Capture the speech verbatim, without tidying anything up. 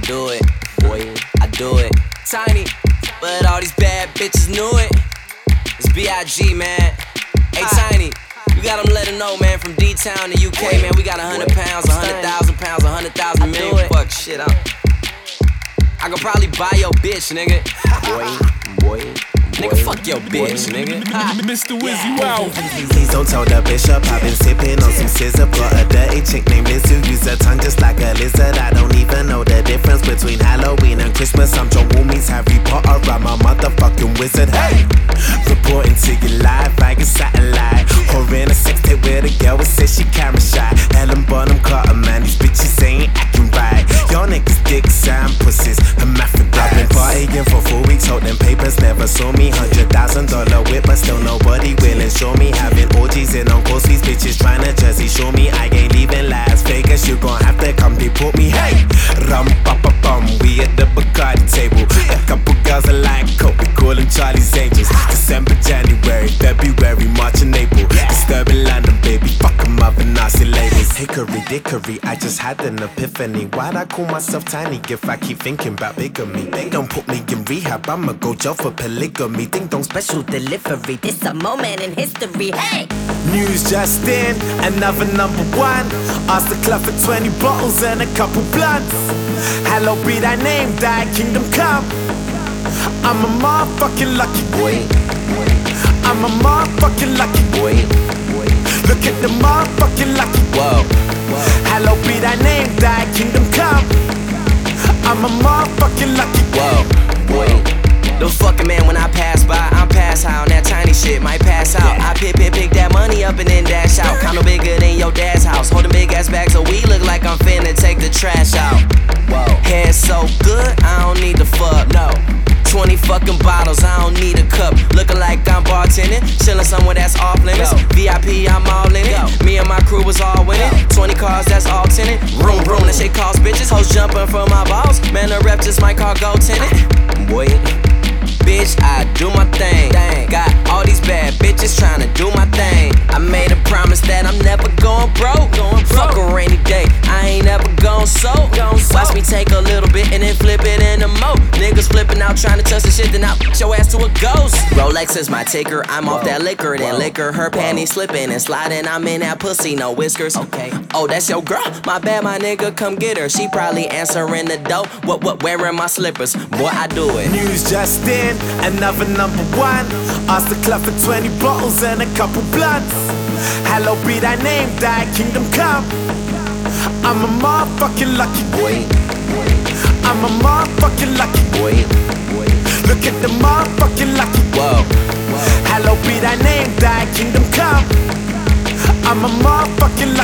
do it, boy, I do it. Tiny, but all these bad bitches knew it. It's B I G, man. Hey, Tiny, you gotta let them know, man, from D-Town to U K, man, we got a hundred pounds, a hundred thousand pounds, a hundred thousand million. Fuck shit, I'm, I could probably buy your bitch, nigga. Boy, boy. Nigga, fuck your bitch, nigga. Mister Wizzy, wow. Please don't tell the bishop I've been sipping on some scissor. Got a dirty chick named Liz who use her tongue just like a lizard. I don't even know the difference between Halloween and Christmas. I'm John Woo meets Harry Potter, I'm a motherfucking wizard. Hey, reporting to you live, Vegas satellite. Or in a sex tape with a girl who says she camera shy. Helen Bonham Carter, man, these bitches ain't acting right. Y'all niggas dicks and pussies, hermaphrodites. I've been partying for four weeks, holding papers, never saw me. Hundred thousand dollar whip, but still nobody will insure me. Having orgies in Uncle these bitches trying to Jersey show me. I ain't leaving Las Vegas, you gon' have to come deport me. Hey, rum pa pa bum, we at the Bacardi table. A couple girls are like coke, we call them Charlie's Angels. December, January, February, March and April. Disturbing London, baby, fuck 'em up and nasty labels. Hickory dickory, I just had an epiphany. Why'd I call myself tiny if I keep thinking about bigamy? They don't put me in rehab, I'ma go jail for polygamy. Ding dong special delivery, this a moment in history. Hey! News just in, another number one. Asked the club for twenty bottles and a couple blunts. Hallowed be thy name, thy kingdom come. I'm a motherfucking lucky boy. I'm a motherfucking lucky boy. Look at the motherfucking lucky. Whoa. Hallowed be thy name, thy kingdom come. I'm a motherfucking lucky. Whoa, boy. The fucking man when I pass by, I'm pass high on that tiny shit, might pass out. I pick, pick, pick that money up and then dash out. Kinda bigger than your dad's house. Holding big ass bags of weed, look like I'm finna take the trash out. Whoa. Hair so good, I don't need the fuck, no. twenty fucking bottles, I don't need a cup. Looking like I'm bartending, chillin' somewhere that's off limits. V I P, I'm all in it. Me and my crew was all winning. twenty cars, that's all tenant. Room, room, that shit cost bitches. Hoes jumping from my balls. Man, the rep just might call go tenant. Boy. Bitch, I do my thing. Got all these bad bitches tryna do my thing. I made a promise that I'm never going broke. Fuck a rainy day, I ain't never gon' soak. Watch me take a little bit and then flip it in the mo. Niggas flipping out tryna touch the shit, then I'll put your ass to a ghost. Rolex is my ticker, I'm off that liquor, then liquor. Her panties slipping and sliding, I'm in that pussy, no whiskers. Okay. Oh, that's your girl? My bad, my nigga, come get her. She probably answering the door. What, what, wearing my slippers? Boy, I do it. News just in, another number one. Asked the club for twenty bottles and a couple blunts. Hallowed be thy name, thy kingdom come. I'm a motherfucking lucky boy. I'm a motherfucking lucky boy. Look at the motherfucking lucky. Whoa. Hallowed be thy name, thy kingdom come. I'm a motherfucking